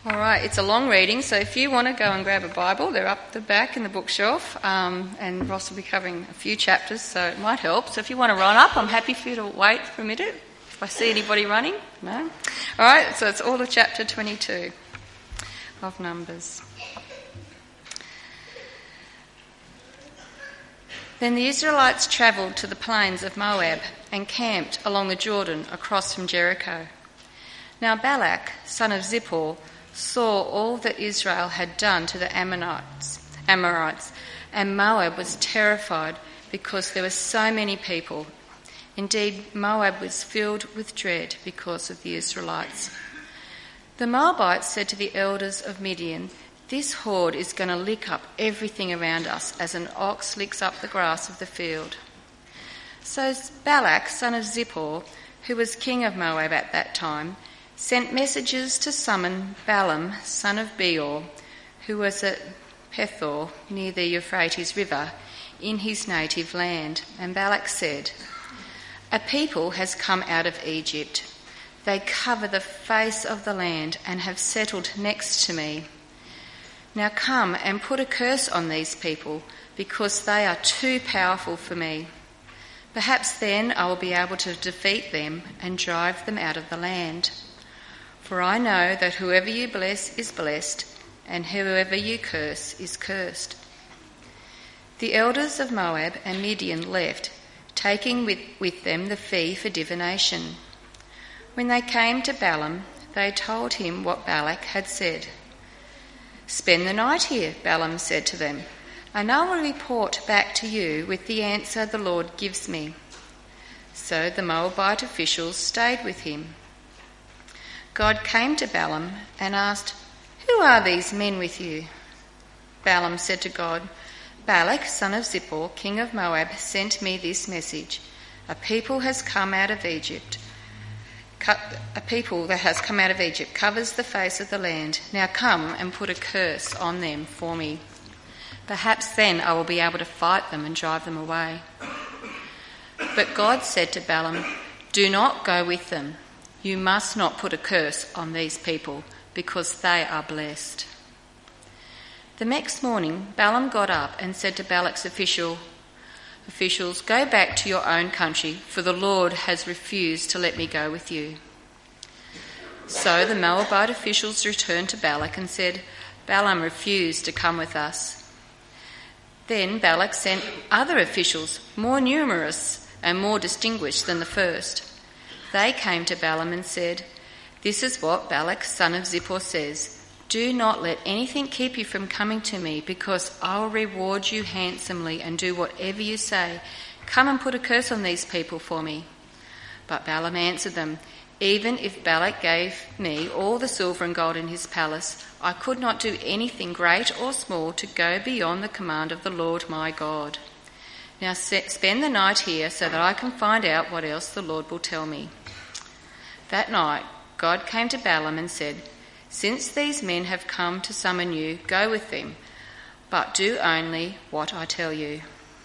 All right, it's a long reading, so if you want to go and grab a Bible, they're up the back in the bookshelf, and Ross will be covering a few chapters, so it might help. So if you want to run up, I'm happy for you to wait for a minute. If I see anybody running, no? All right, so it's all of chapter 22 of Numbers. Then the Israelites travelled to the plains of Moab and camped along the Jordan across from Jericho. Now Balak, son of Zippor, saw all that Israel had done to the Amorites, and Moab was terrified because there were so many people. Indeed, Moab was filled with dread because of the Israelites. The Moabites said to the elders of Midian, "This horde is going to lick up everything around us as an ox licks up the grass of the field." So Balak, son of Zippor, who was king of Moab at that time, sent messengers to summon Balaam, son of Beor, who was at Pethor near the Euphrates River in his native land. And Balak said, "A people has come out of Egypt. They cover the face of the land and have settled next to me. Now come and put a curse on these people, because they are too powerful for me. Perhaps then I will be able to defeat them and drive them out of the land. For I know that whoever you bless is blessed, and whoever you curse is cursed." The elders of Moab and Midian left, taking with them the fee for divination. When they came to Balaam, they told him what Balak had said. "Spend the night here," Balaam said to them, "and I will report back to you with the answer the Lord gives me." So the Moabite officials stayed with him. God came to Balaam and asked, "Who are these men with you?" Balaam said to God, "Balak, son of Zippor, king of Moab, sent me this message. A people that has come out of Egypt covers the face of the land. Now come and put a curse on them for me. Perhaps then I will be able to fight them and drive them away." But God said to Balaam, "Do not go with them. You must not put a curse on these people, because they are blessed." The next morning, Balaam got up and said to Balak's officials, "Go back to your own country, for the Lord has refused to let me go with you." So the Moabite officials returned to Balak and said, "Balaam refused to come with us." Then Balak sent other officials, more numerous and more distinguished than the first. They came to Balaam and said, "This is what Balak, son of Zippor, says. Do not let anything keep you from coming to me, because I will reward you handsomely and do whatever you say. Come and put a curse on these people for me." But Balaam answered them, "Even if Balak gave me all the silver and gold in his palace, I could not do anything great or small to go beyond the command of the Lord my God. Now spend the night here so that I can find out what else the Lord will tell me." That night God came to Balaam and said, "Since these men have come to summon you, go with them, but do only what I tell you."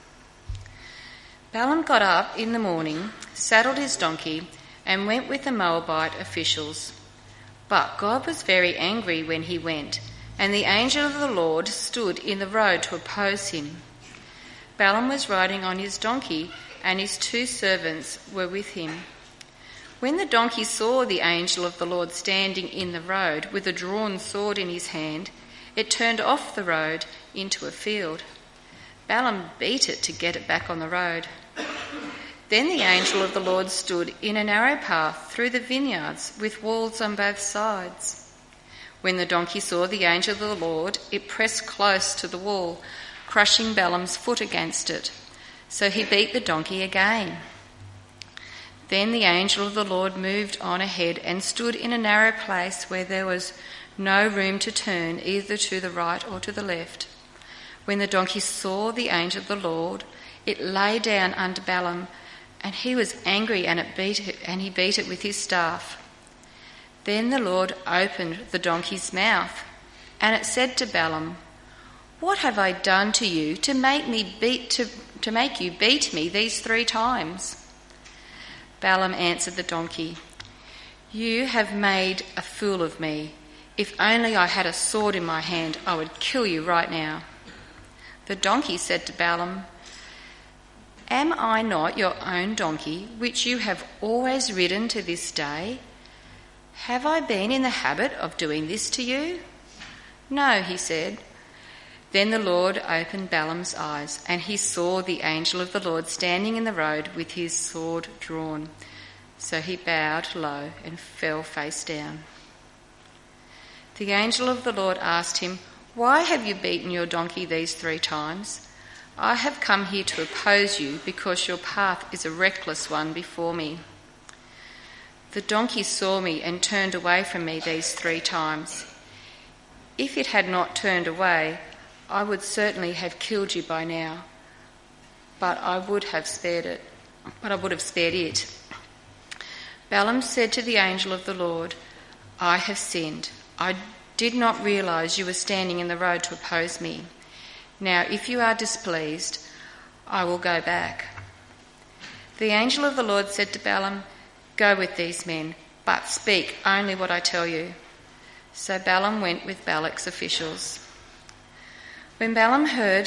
Balaam got up in the morning, saddled his donkey, and went with the Moabite officials. But God was very angry when he went, and the angel of the Lord stood in the road to oppose him. Balaam was riding on his donkey, and his 2 servants were with him. When the donkey saw the angel of the Lord standing in the road with a drawn sword in his hand, it turned off the road into a field. Balaam beat it to get it back on the road. Then the angel of the Lord stood in a narrow path through the vineyards with walls on both sides. When the donkey saw the angel of the Lord, it pressed close to the wall, crushing Balaam's foot against it. So he beat the donkey again. Then the angel of the Lord moved on ahead and stood in a narrow place where there was no room to turn either to the right or to the left. When the donkey saw the angel of the Lord, it lay down under Balaam, and he was angry and he beat it with his staff. Then the Lord opened the donkey's mouth, and it said to Balaam, "What have I done to you to make you beat me these 3 times?" Balaam answered the donkey, "You have made a fool of me. If only I had a sword in my hand, I would kill you right now." The donkey said to Balaam, "Am I not your own donkey, which you have always ridden to this day? Have I been in the habit of doing this to you?" "No," he said. Then the Lord opened Balaam's eyes, and he saw the angel of the Lord standing in the road with his sword drawn. So he bowed low and fell face down. The angel of the Lord asked him, "Why have you beaten your donkey these 3 times? I have come here to oppose you because your path is a reckless one before me. The donkey saw me and turned away from me these 3 times. If it had not turned away, I would certainly have killed you by now, but I would have spared it. Balaam said to the angel of the Lord, "I have sinned. I did not realise you were standing in the road to oppose me. Now, if you are displeased, I will go back." The angel of the Lord said to Balaam, "Go with these men, but speak only what I tell you." So Balaam went with Balak's officials. When Balak heard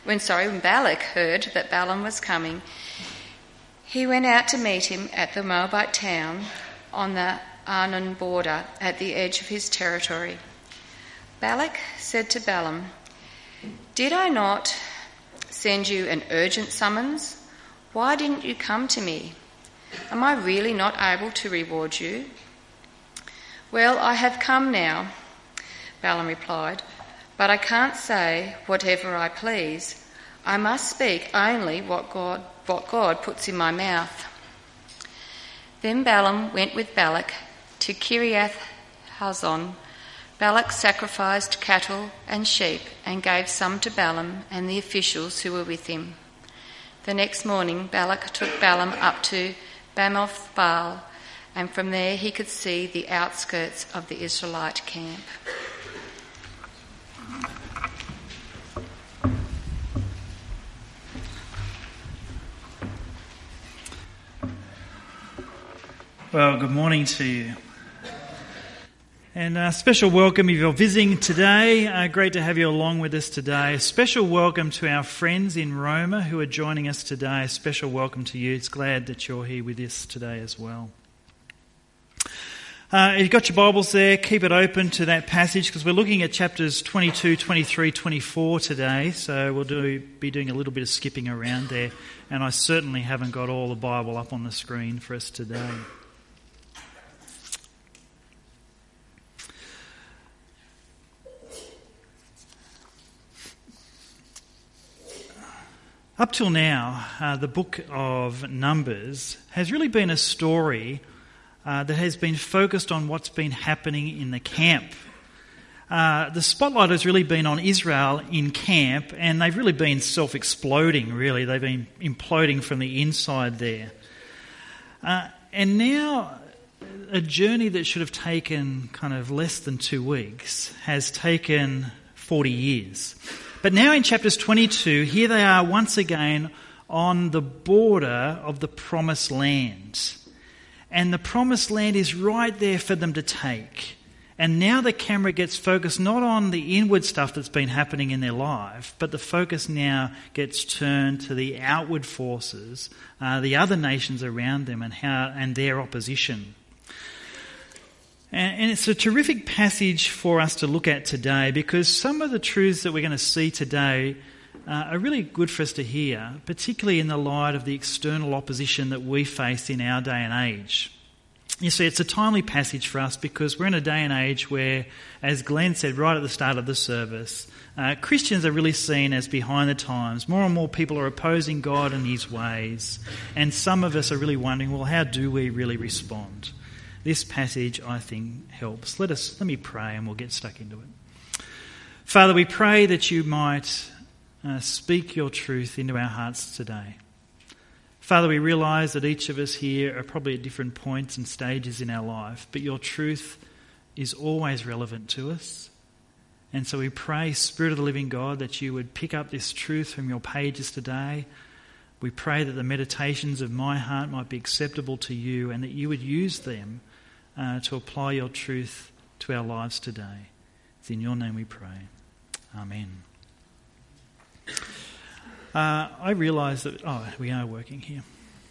that Balaam was coming, he went out to meet him at the Moabite town on the Arnon border at the edge of his territory. Balak said to Balaam, "Did I not send you an urgent summons? Why didn't you come to me? Am I really not able to reward you?" "Well, I have come now," Balaam replied, "but I can't say whatever I please. I must speak only what God puts in my mouth." Then Balaam went with Balak to Kiriath Hazon. Balak sacrificed cattle and sheep and gave some to Balaam and the officials who were with him. The next morning Balak took Balaam up to Bamoth Baal, and from there he could see the outskirts of the Israelite camp. Well, good morning to you. And a special welcome if you're visiting today. Great to have you along with us today. A special welcome to our friends in Roma who are joining us today. A special welcome to you. It's glad that you're here with us today as well. If you've got your Bibles there, keep it open to that passage because we're looking at chapters 22, 23, 24 today. So we'll be doing a little bit of skipping around there. And I certainly haven't got all the Bible up on the screen for us today. Up till now, the book of Numbers has really been a story that has been focused on what's been happening in the camp. The spotlight has really been on Israel in camp, and they've really been self-exploding, really. They've been imploding from the inside there. And now, a journey that should have taken kind of less than 2 weeks has taken 40 years. But now in chapters 22, here they are once again on the border of the promised land. And the promised land is right there for them to take. And now the camera gets focused not on the inward stuff that's been happening in their life, but the focus now gets turned to the outward forces, the other nations around them and their opposition. And it's a terrific passage for us to look at today because some of the truths that we're going to see today are really good for us to hear, particularly in the light of the external opposition that we face in our day and age. You see, it's a timely passage for us because we're in a day and age where, as Glenn said right at the start of the service, Christians are really seen as behind the times. More and more people are opposing God and his ways. And some of us are really wondering, well, how do we really respond? This passage, I think, helps. Let me pray and we'll get stuck into it. Father, we pray that you might speak your truth into our hearts today. Father, we realise that each of us here are probably at different points and stages in our life, but your truth is always relevant to us. And so we pray, Spirit of the living God, that you would pick up this truth from your pages today. We pray that the meditations of my heart might be acceptable to you and that you would use them to apply your truth to our lives today. It's in your name we pray. Amen. I realise that... we are working here.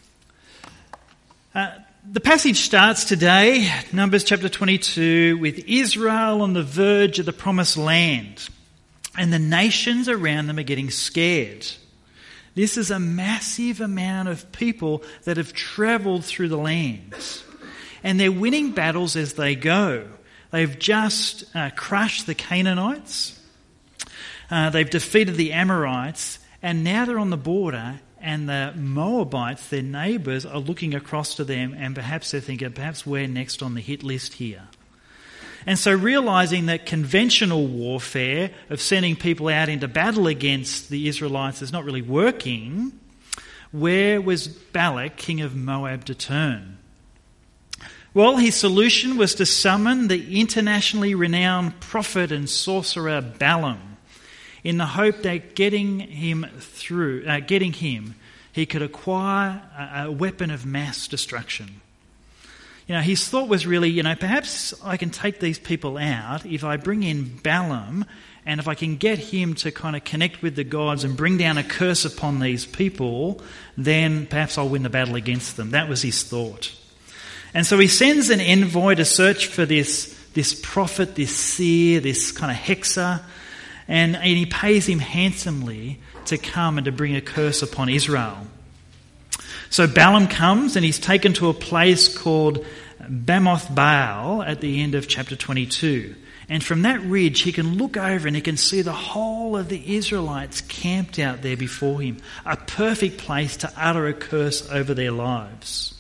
The passage starts today, Numbers chapter 22, with Israel on the verge of the promised land. And the nations around them are getting scared. This is a massive amount of people that have travelled through the land. And they're winning battles as they go. They've just crushed the Canaanites. They've defeated the Amorites. And now they're on the border, and the Moabites, their neighbours, are looking across to them, and perhaps they're thinking, perhaps we're next on the hit list here. And so realising that conventional warfare of sending people out into battle against the Israelites is not really working, where was Balak, king of Moab, to turn? Well, his solution was to summon the internationally renowned prophet and sorcerer Balaam, in the hope that getting him, he could acquire a weapon of mass destruction. His thought was really, perhaps I can take these people out if I bring in Balaam, and if I can get him to kind of connect with the gods and bring down a curse upon these people, then perhaps I'll win the battle against them. That was his thought. And so he sends an envoy to search for this prophet, this seer, this kind of hexer, and he pays him handsomely to come and to bring a curse upon Israel. So Balaam comes, and he's taken to a place called Bamoth Baal at the end of chapter 22. And from that ridge he can look over and he can see the whole of the Israelites camped out there before him. A perfect place to utter a curse over their lives.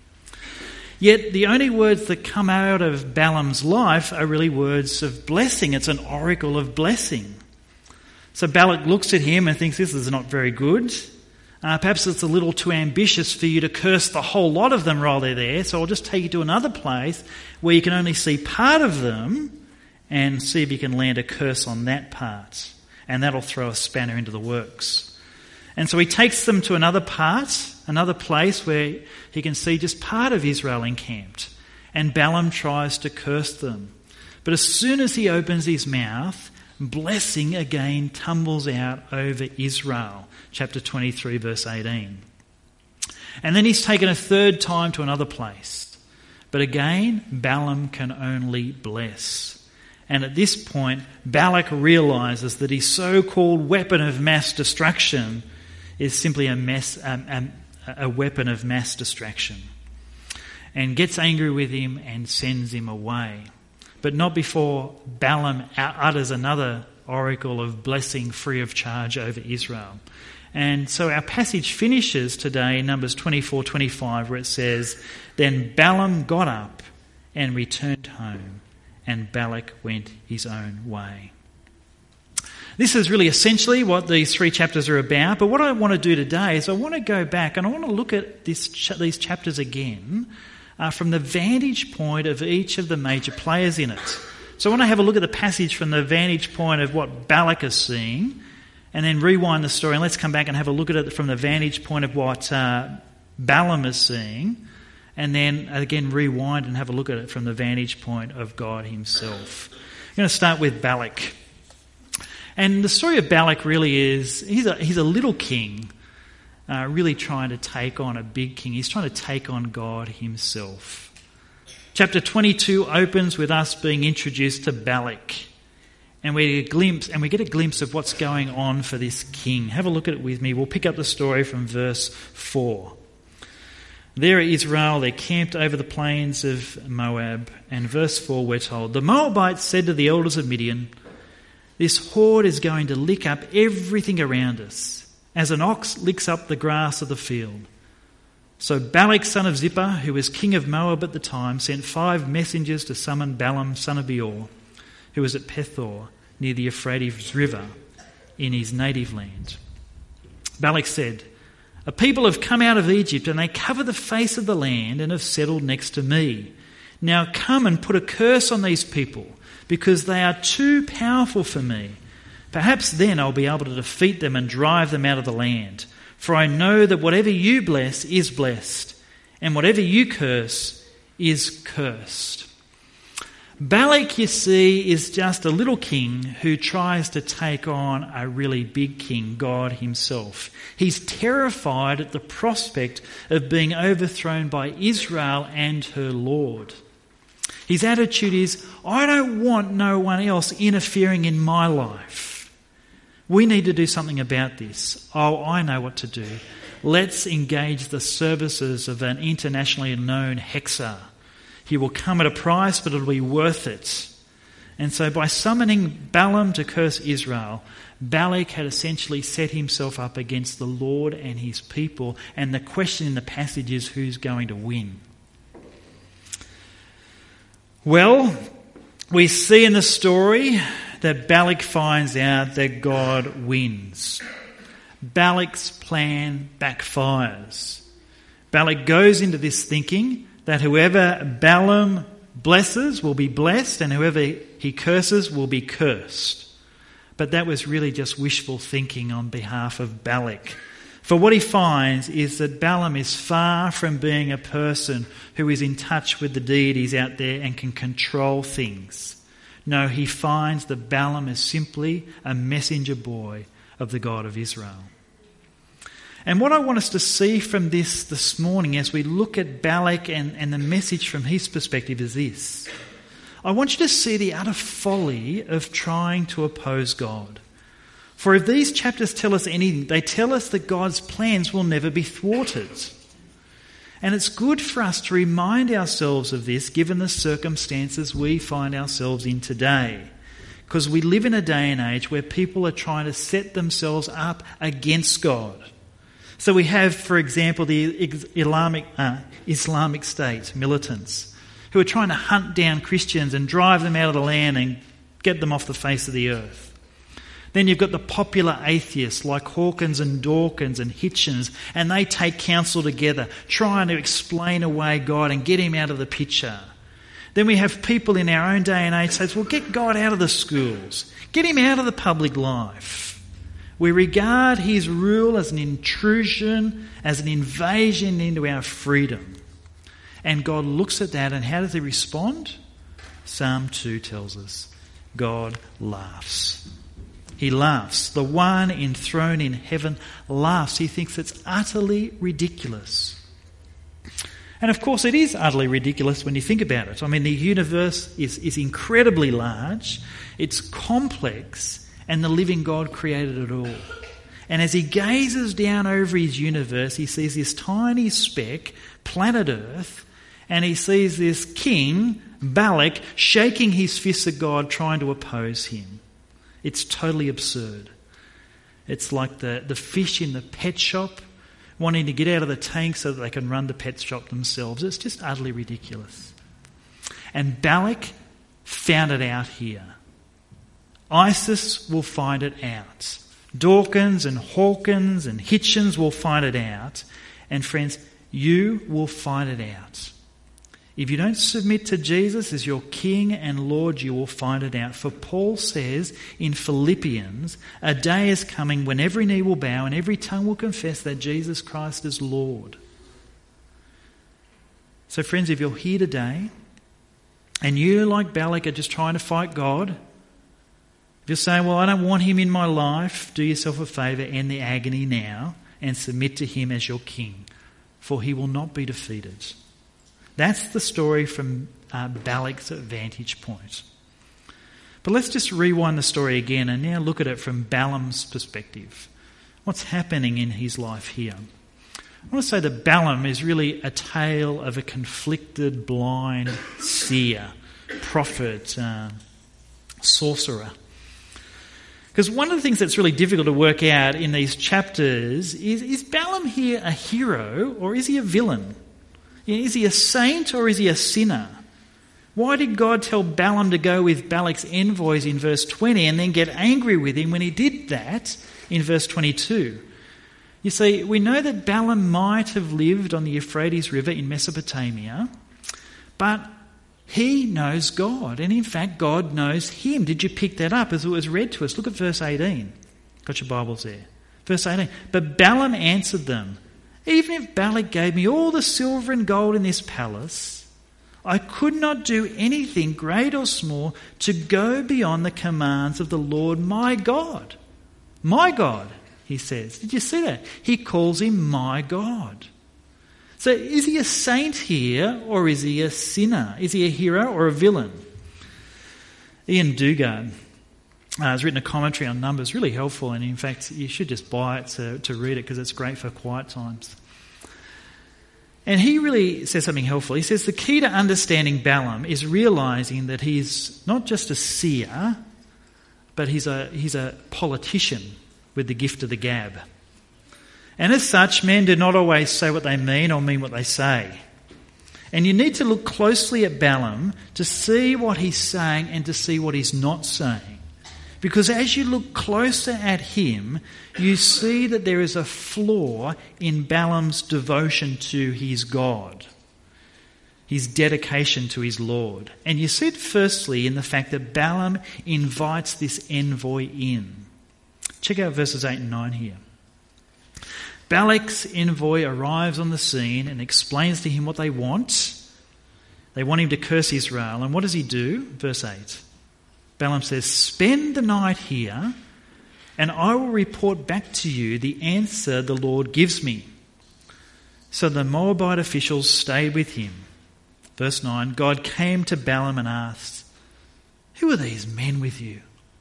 Yet the only words that come out of Balaam's life are really words of blessing. It's an oracle of blessing. So Balak looks at him and thinks, this is not very good. Perhaps it's a little too ambitious for you to curse the whole lot of them while they're there, so I'll just take you to another place where you can only see part of them and see if you can land a curse on that part. And that'll throw a spanner into the works. And so he takes them to another place where he can see just part of Israel encamped. And Balaam tries to curse them. But as soon as he opens his mouth, blessing again tumbles out over Israel. Chapter 23, verse 18. And then he's taken a third time to another place. But again, Balaam can only bless. And at this point, Balak realises that his so-called weapon of mass destruction is simply a weapon of mass distraction. And gets angry with him and sends him away. But not before Balaam utters another oracle of blessing free of charge over Israel. And so our passage finishes today in Numbers 24:25, where it says, "Then Balaam got up and returned home, and Balak went his own way." This is really essentially what these 3 chapters are about. But what I want to do today is I want to go back and I want to look at these chapters again from the vantage point of each of the major players in it. So I want to have a look at the passage from the vantage point of what Balak is seeing, and then rewind the story, and let's come back and have a look at it from the vantage point of what Balaam is seeing, and then again rewind and have a look at it from the vantage point of God himself. I'm going to start with Balak. And the story of Balak really is, he's a little king, really trying to take on a big king. He's trying to take on God himself. Chapter 22 opens with us being introduced to Balak. And we get a glimpse of what's going on for this king. Have a look at it with me. We'll pick up the story from verse 4. There at Israel, they camped over the plains of Moab. And verse 4, we're told, "The Moabites said to the elders of Midian, 'This horde is going to lick up everything around us, as an ox licks up the grass of the field.' So Balak, son of Zippor, who was king of Moab at the time, sent 5 messengers to summon Balaam, son of Beor, who was at Pethor, near the Euphrates River, in his native land. Balak said, 'A people have come out of Egypt, and they cover the face of the land and have settled next to me. Now come and put a curse on these people, because they are too powerful for me. Perhaps then I'll be able to defeat them and drive them out of the land. For I know that whatever you bless is blessed, and whatever you curse is cursed.'" Balak, you see, is just a little king who tries to take on a really big king, God himself. He's terrified at the prospect of being overthrown by Israel and her Lord. His attitude is, I don't want no one else interfering in my life. We need to do something about this. Oh, I know what to do. Let's engage the services of an internationally known hexer. He will come at a price, but it'll be worth it. And so by summoning Balaam to curse Israel, Balak had essentially set himself up against the Lord and his people. And the question in the passage is, who's going to win? Well, we see in the story that Balak finds out that God wins. Balak's plan backfires. Balak goes into this thinking that whoever Balaam blesses will be blessed and whoever he curses will be cursed. But that was really just wishful thinking on behalf of Balak. For what he finds is that Balaam is far from being a person who is in touch with the deities out there and can control things. No, he finds that Balaam is simply a messenger boy of the God of Israel. And what I want us to see from this morning as we look at Balak and the message from his perspective is this. I want you to see the utter folly of trying to oppose God. For if these chapters tell us anything, they tell us that God's plans will never be thwarted. And it's good for us to remind ourselves of this given the circumstances we find ourselves in today. Because we live in a day and age where people are trying to set themselves up against God. So we have, for example, the Islamic State militants who are trying to hunt down Christians and drive them out of the land and get them off the face of the earth. Then you've got the popular atheists like Hawkins and Dawkins and Hitchens, and they take counsel together trying to explain away God and get him out of the picture. Then we have people in our own day and age say, well, get God out of the schools. Get him out of the public life. We regard his rule as an intrusion, as an invasion into our freedom. And God looks at that, and how does he respond? Psalm 2 tells us, God laughs. He laughs. The one enthroned in heaven laughs. He thinks it's utterly ridiculous. And of course it is utterly ridiculous when you think about it. I mean, the universe is incredibly large, it's complex, and the living God created it all. And as he gazes down over his universe, he sees this tiny speck, planet Earth, and he sees this king, Balak, shaking his fists at God, trying to oppose him. It's totally absurd. It's like the fish in the pet shop wanting to get out of the tank so that they can run the pet shop themselves. It's just utterly ridiculous. And Balak found it out here. ISIS will find it out. Dawkins and Hawkins and Hitchens will find it out. And friends, you will find it out. If you don't submit to Jesus as your King and Lord, you will find it out. For Paul says in Philippians, a day is coming when every knee will bow and every tongue will confess that Jesus Christ is Lord. So friends, if you're here today and you, like Balak, are just trying to fight God, if you're saying, well, I don't want him in my life, do yourself a favour, end the agony now and submit to him as your king, for he will not be defeated. That's the story from Balak's vantage point. But let's just rewind the story again and now look at it from Balaam's perspective. What's happening in his life here? I want to say that Balaam is really a tale of a conflicted, blind seer, prophet, sorcerer. Because one of the things that's really difficult to work out in these chapters is Balaam here a hero or is he a villain? Is he a saint or is he a sinner? Why did God tell Balaam to go with Balak's envoys in verse 20 and then get angry with him when he did that in verse 22? You see, we know that Balaam might have lived on the Euphrates River in Mesopotamia, but he knows God, and in fact God knows him. Did you pick that up as it was read to us? Look at verse 18. Got your Bibles there. Verse 18. But Balaam answered them, even if Balak gave me all the silver and gold in this palace, I could not do anything, great or small, to go beyond the commands of the Lord my God. My God, he says. Did you see that? He calls him my God. So is he a saint here, or is he a sinner? Is he a hero or a villain? Ian Dugard has written a commentary on Numbers, really helpful, and in fact you should just buy it to read it because it's great for quiet times. And he really says something helpful. He says the key to understanding Balaam is realising that he's not just a seer, but he's a politician with the gift of the gab. And as such, men do not always say what they mean or mean what they say. And you need to look closely at Balaam to see what he's saying and to see what he's not saying. Because as you look closer at him, you see that there is a flaw in Balaam's devotion to his God, his dedication to his Lord. And you see it firstly in the fact that Balaam invites this envoy in. Check out verses 8 and 9 here. Balak's envoy arrives on the scene and explains to him what they want. They want him to curse Israel. And what does he do? Verse 8. Balaam says, "Spend the night here, and I will report back to you the answer the Lord gives me." So the Moabite officials stayed with him. Verse 9, God came to Balaam and asked, "Who are these men with you?"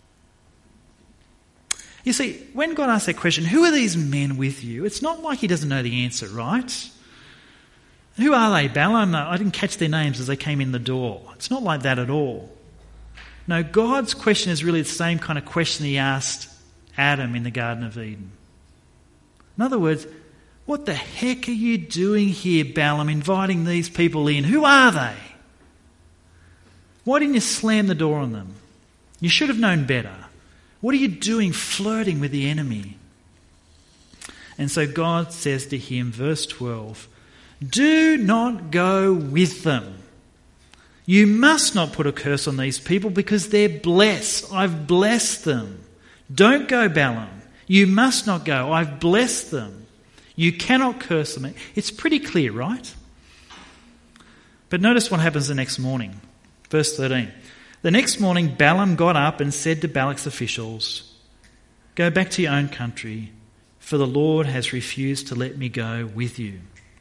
You see, when God asks that question, who are these men with you? It's not like he doesn't know the answer, right? Who are they, Balaam? I didn't catch their names as they came in the door. It's not like that at all. No, God's question is really the same kind of question he asked Adam in the Garden of Eden. In other words, what the heck are you doing here, Balaam, inviting these people in? Who are they? Why didn't you slam the door on them? You should have known better. What are you doing flirting with the enemy? And so God says to him, verse 12, "Do not go with them. You must not put a curse on these people because they're blessed. I've blessed them. Don't go, Balaam. You must not go. I've blessed them. You cannot curse them." It's pretty clear, right? But notice what happens the next morning. Verse 13. The next morning Balaam got up and said to Balak's officials, "Go back to your own country, for the Lord has refused to let me go with you."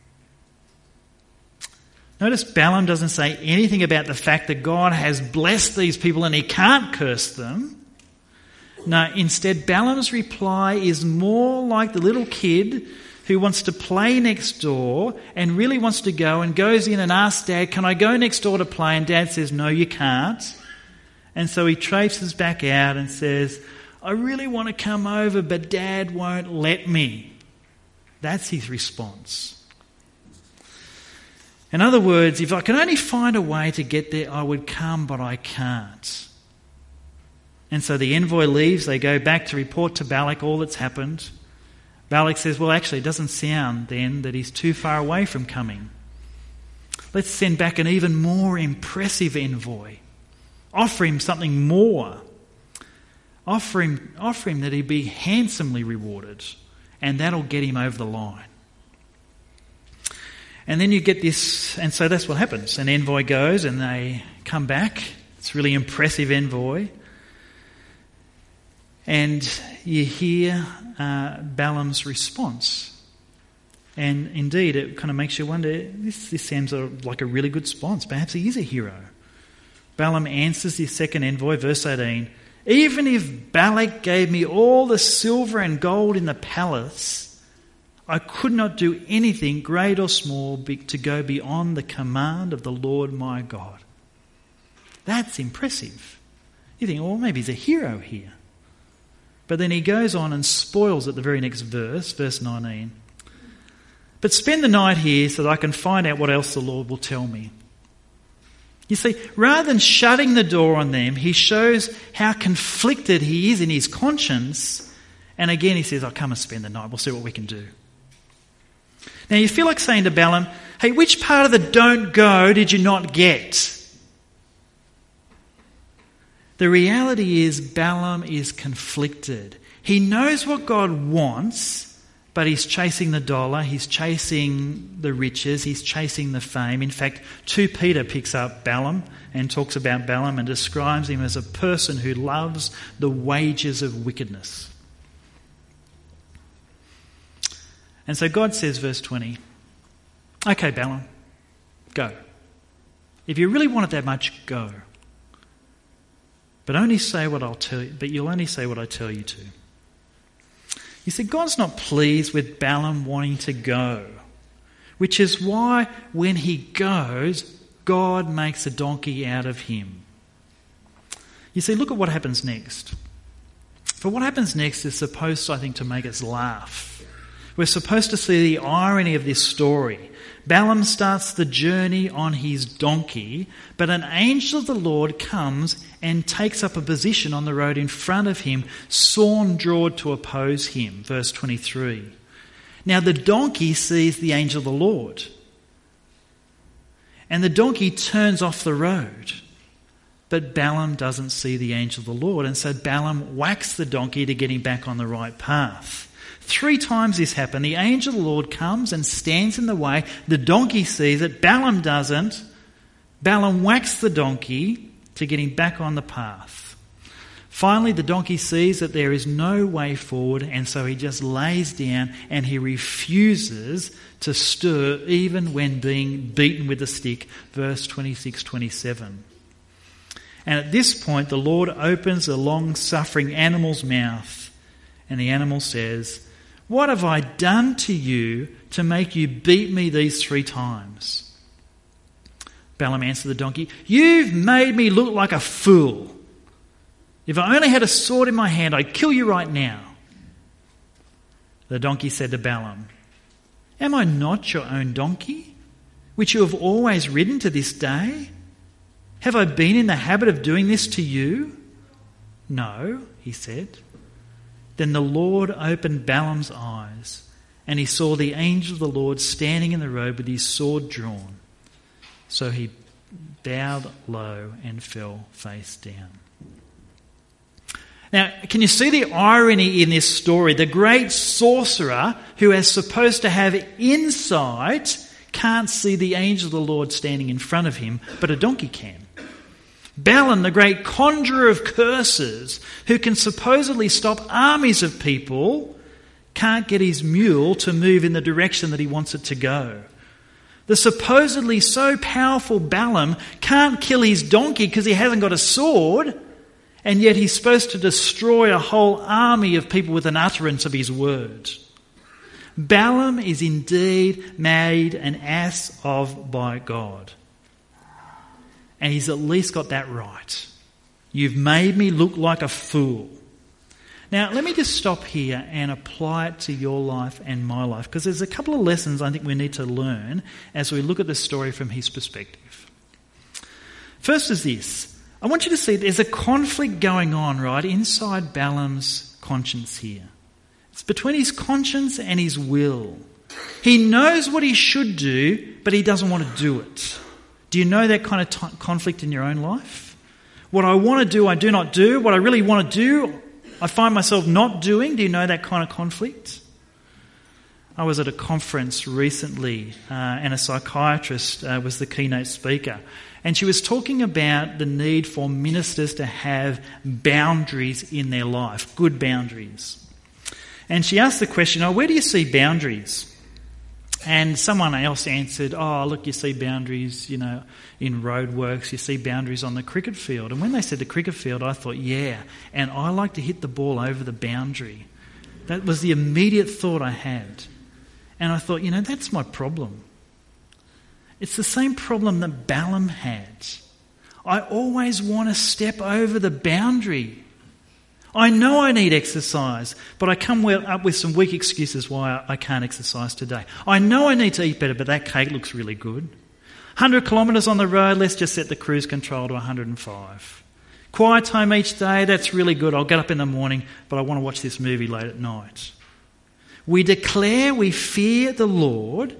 Notice Balaam doesn't say anything about the fact that God has blessed these people and he can't curse them. No, instead Balaam's reply is more like the little kid who wants to play next door and really wants to go and goes in and asks Dad, "Can I go next door to play?" And Dad says, "No, you can't." And so he traipses back out and says, "I really want to come over, but Dad won't let me." That's his response. In other words, if I could only find a way to get there, I would come, but I can't. And so the envoy leaves. They go back to report to Balak all that's happened. Balak says, "Well, actually, it doesn't sound then that he's too far away from coming. Let's send back an even more impressive envoy. Offer him something more. Offer him that he'd be handsomely rewarded, and that'll get him over the line." And then you get this, and so that's what happens. An envoy goes and they come back. It's a really impressive envoy. And you hear Balaam's response. And indeed, it kind of makes you wonder, this sounds like a really good response. Perhaps he is a hero. Balaam answers the second envoy, verse 18, "Even if Balak gave me all the silver and gold in the palace, I could not do anything, great or small, to go beyond the command of the Lord my God." That's impressive. You think, well, maybe he's a hero here. But then he goes on and spoils it the very next verse, verse 19. "But spend the night here so that I can find out what else the Lord will tell me." You see, rather than shutting the door on them, he shows how conflicted he is in his conscience. And again he says, "I'll come and spend the night. We'll see what we can do." Now you feel like saying to Balaam, "Hey, which part of the don't go did you not get?" The reality is Balaam is conflicted. He knows what God wants, but he's chasing the dollar, he's chasing the riches, he's chasing the fame. In fact, 2 Peter picks up Balaam and talks about Balaam and describes him as a person who loves the wages of wickedness. And so God says, verse 20, okay, Balaam, go. If you really want it that much, go. But only say what I'll tell you, but you'll only say what I tell you to. You see, God's not pleased with Balaam wanting to go, which is why when he goes, God makes a donkey out of him. You see, look at what happens next. For what happens next is supposed, I think, to make us laugh. We're supposed to see the irony of this story. Balaam starts the journey on his donkey, but an angel of the Lord comes and takes up a position on the road in front of him, sword-drawn to oppose him. Verse 23. Now the donkey sees the angel of the Lord, and the donkey turns off the road. But Balaam doesn't see the angel of the Lord, and so Balaam whacks the donkey to get him back on the right path. 3 times this happened. The angel of the Lord comes and stands in the way. The donkey sees it. Balaam doesn't. Balaam whacks the donkey to get him back on the path. Finally, the donkey sees that there is no way forward, and so he just lays down and he refuses to stir even when being beaten with a stick. Verse 26-27. And at this point, the Lord opens the long-suffering animal's mouth, and the animal says, "What have I done to you to make you beat me these 3 times?" Balaam answered the donkey, "You've made me look like a fool. If I only had a sword in my hand, I'd kill you right now." The donkey said to Balaam, "Am I not your own donkey, which you have always ridden to this day? Have I been in the habit of doing this to you?" "No," he said. Then the Lord opened Balaam's eyes, and he saw the angel of the Lord standing in the road with his sword drawn. So he bowed low and fell face down. Now, can you see the irony in this story? The great sorcerer, who is supposed to have insight, can't see the angel of the Lord standing in front of him, but a donkey can. Balaam, the great conjurer of curses, who can supposedly stop armies of people, can't get his mule to move in the direction that he wants it to go. The supposedly so powerful Balaam can't kill his donkey because he hasn't got a sword, and yet he's supposed to destroy a whole army of people with an utterance of his word. Balaam is indeed made an ass of by God. And he's at least got that right. You've made me look like a fool. Now, let me just stop here and apply it to your life and my life, because there's a couple of lessons I think we need to learn as we look at the story from his perspective. First is this. I want you to see there's a conflict going on, right, inside Balaam's conscience here. It's between his conscience and his will. He knows what he should do, but he doesn't want to do it. Do you know that kind of conflict in your own life? What I want to do, I do not do. What I really want to do, I find myself not doing. Do you know that kind of conflict? I was at a conference recently and a psychiatrist was the keynote speaker. And she was talking about the need for ministers to have boundaries in their life, good boundaries. And she asked the question, where do you see boundaries? And someone else answered, look, you see boundaries, in roadworks, you see boundaries on the cricket field. And when they said the cricket field, I thought, yeah, and I like to hit the ball over the boundary. That was the immediate thought I had. And I thought, that's my problem. It's the same problem that Balaam had. I always want to step over the boundary. I know I need exercise, but I come up with some weak excuses why I can't exercise today. I know I need to eat better, but that cake looks really good. 100 kilometres on the road, let's just set the cruise control to 105. Quiet time each day, that's really good. I'll get up in the morning, but I want to watch this movie late at night. We declare we fear the Lord,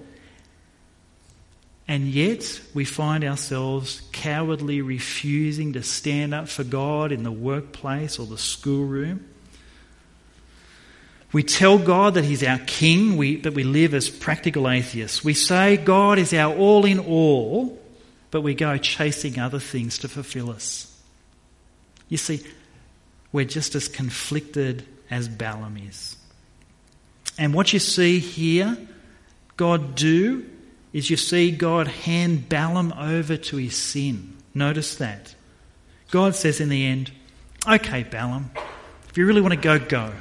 and yet we find ourselves cowardly refusing to stand up for God in the workplace or the schoolroom. We tell God that he's our king, but we live as practical atheists. We say God is our all in all, but we go chasing other things to fulfill us. You see, we're just as conflicted as Balaam is. And what you see here God do is you see God hand Balaam over to his sin. Notice that. God says in the end, okay, Balaam, if you really want to go, go.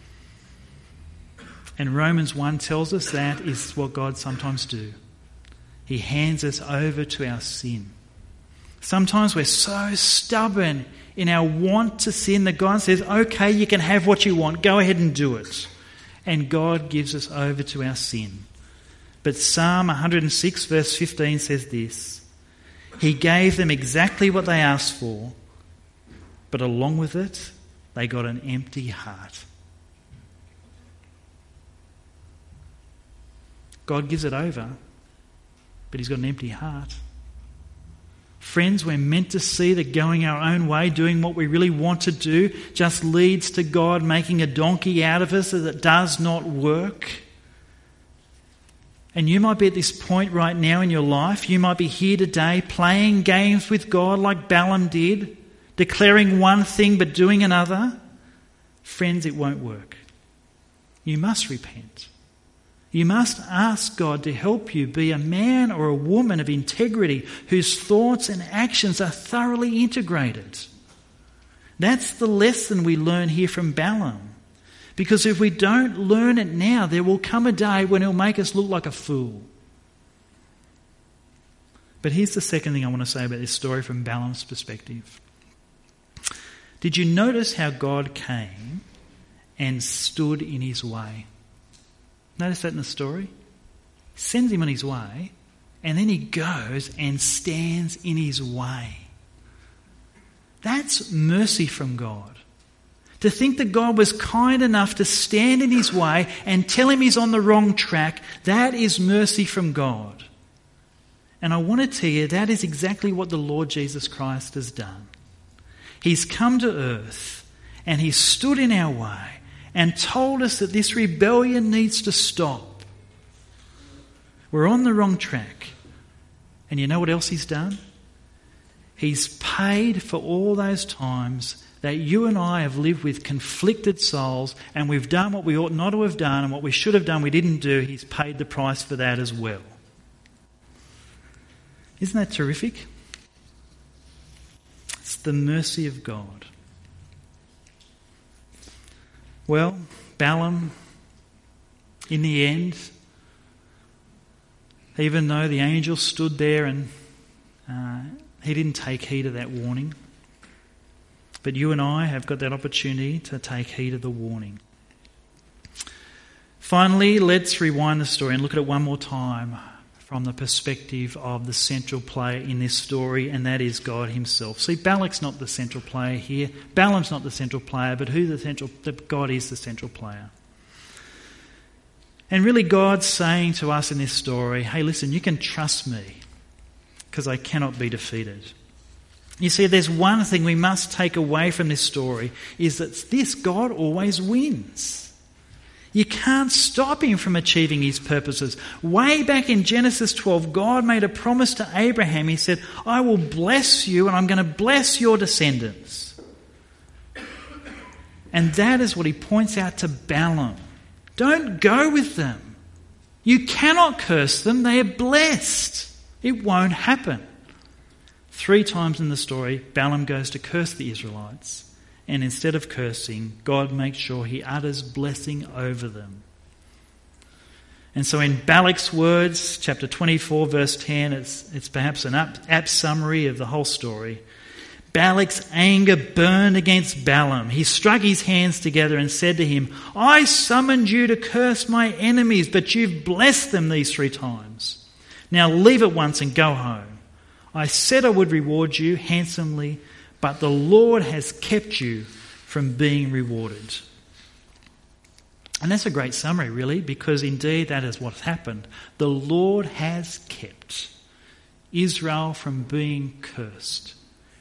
And Romans 1 tells us that is what God sometimes do. He hands us over to our sin. Sometimes we're so stubborn in our want to sin that God says, okay, you can have what you want. Go ahead and do it. And God gives us over to our sin. But Psalm 106 verse 15 says this, he gave them exactly what they asked for, but along with it, they got an empty heart. God gives it over, but he's got an empty heart. Friends, we're meant to see that going our own way, doing what we really want to do, just leads to God making a donkey out of us that does not work. And you might be at this point right now in your life. You might be here today playing games with God like Balaam did, declaring one thing but doing another. Friends, it won't work. You must repent. You must ask God to help you be a man or a woman of integrity whose thoughts and actions are thoroughly integrated. That's the lesson we learn here from Balaam. Because if we don't learn it now, there will come a day when it'll make us look like a fool. But here's the second thing I want to say about this story from Balaam's perspective. Did you notice how God came and stood in his way? Notice that in the story? He sends him on his way, and then he goes and stands in his way. That's mercy from God. To think that God was kind enough to stand in his way and tell him he's on the wrong track, that is mercy from God. And I want to tell you, that is exactly what the Lord Jesus Christ has done. He's come to earth, and he stood in our way, and told us that this rebellion needs to stop. We're on the wrong track. And you know what else he's done? He's paid for all those times that you and I have lived with conflicted souls, and we've done what we ought not to have done, and what we should have done we didn't do. He's paid the price for that as well. Isn't that terrific? It's the mercy of God. Well, Balaam, in the end, even though the angel stood there and he didn't take heed of that warning, but you and I have got that opportunity to take heed of the warning. Finally, let's rewind the story and look at it one more time from the perspective of the central player in this story, and that is God himself. See, Balak's not the central player here. Balaam's not the central player, but God is the central player. And really God's saying to us in this story, hey, listen, you can trust me because I cannot be defeated. You see, there's one thing we must take away from this story, is that God always wins. You can't stop him from achieving his purposes. Way back in Genesis 12, God made a promise to Abraham. He said, I will bless you and I'm going to bless your descendants. And that is what he points out to Balaam. Don't go with them. You cannot curse them. They are blessed. It won't happen. 3 times in the story, Balaam goes to curse the Israelites. And instead of cursing, God makes sure he utters blessing over them. And so in Balak's words, chapter 24, verse 10, it's perhaps an apt summary of the whole story. Balak's anger burned against Balaam. He struck his hands together and said to him, I summoned you to curse my enemies, but you've blessed them these 3 times. Now leave at once and go home. I said I would reward you handsomely, but the Lord has kept you from being rewarded. And that's a great summary, really, because indeed that is what's happened. The Lord has kept Israel from being cursed.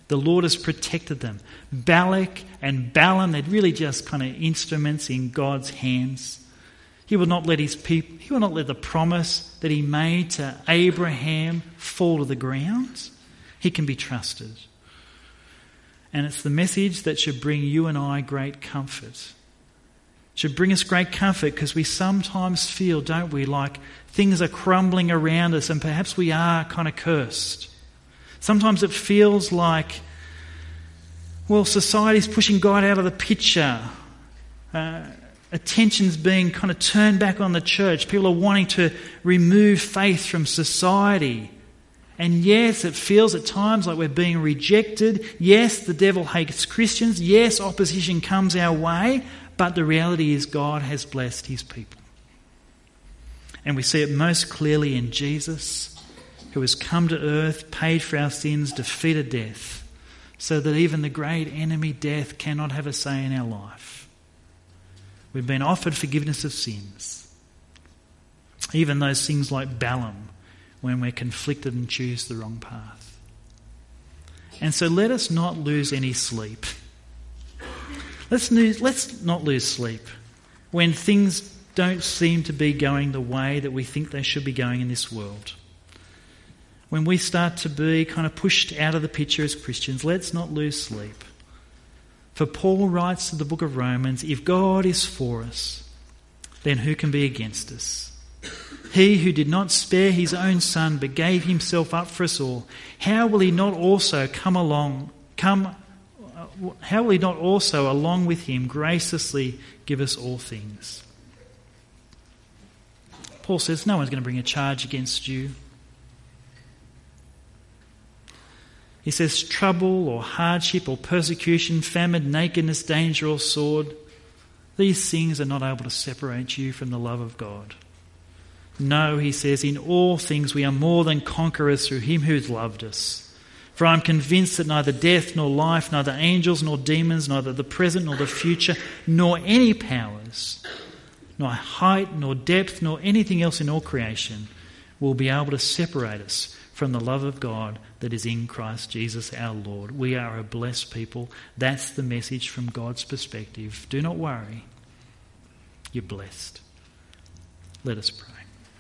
The Lord has protected them. Balak and Balaam, they're really just kind of instruments in God's hands. He will not let his people, he will not let the promise that he made to Abraham fall to the ground. He can be trusted. And it's the message that should bring you and I great comfort. It should bring us great comfort because we sometimes feel, don't we, like things are crumbling around us and perhaps we are kind of cursed. Sometimes it feels like, well, society's pushing God out of the picture. Attention's being kind of turned back on the church. People are wanting to remove faith from society. And yes, it feels at times like we're being rejected. Yes, the devil hates Christians. Yes, opposition comes our way. But the reality is God has blessed his people. And we see it most clearly in Jesus, who has come to earth, paid for our sins, defeated death, so that even the great enemy, death, cannot have a say in our life. We've been offered forgiveness of sins. Even those things like Balaam, when we're conflicted and choose the wrong path. And so let us not lose any sleep. Let's not lose sleep when things don't seem to be going the way that we think they should be going in this world. When we start to be kind of pushed out of the picture as Christians, let's not lose sleep. For Paul writes to the book of Romans, if God is for us, then who can be against us? He who did not spare his own son but gave himself up for us all, how will he not also along with him graciously give us all things? Paul says no one's going to bring a charge against you. He says trouble or hardship or persecution, famine, nakedness, danger or sword, these things are not able to separate you from the love of God. No, he says, in all things we are more than conquerors through him who has loved us. For I am convinced that neither death nor life, neither angels nor demons, neither the present nor the future, nor any powers, nor height nor depth, nor anything else in all creation will be able to separate us from the love of God that is in Christ Jesus our Lord. We are a blessed people. That's the message from God's perspective. Do not worry. You're blessed. Let us pray.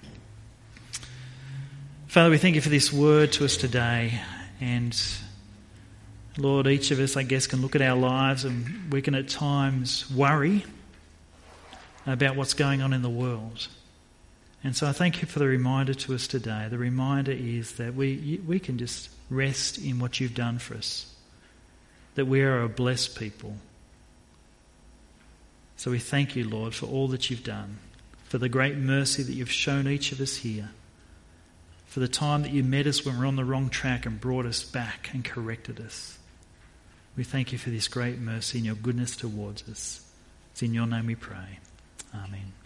Father, we thank you for this word to us today. And Lord, each of us, I guess, can look at our lives and we can at times worry about what's going on in the world. And so I thank you for the reminder to us today. The reminder is that we can just rest in what you've done for us, that we are a blessed people. So we thank you, Lord, for all that you've done, for the great mercy that you've shown each of us here, for the time that you met us when we were on the wrong track and brought us back and corrected us. We thank you for this great mercy and your goodness towards us. It's in your name we pray. Amen.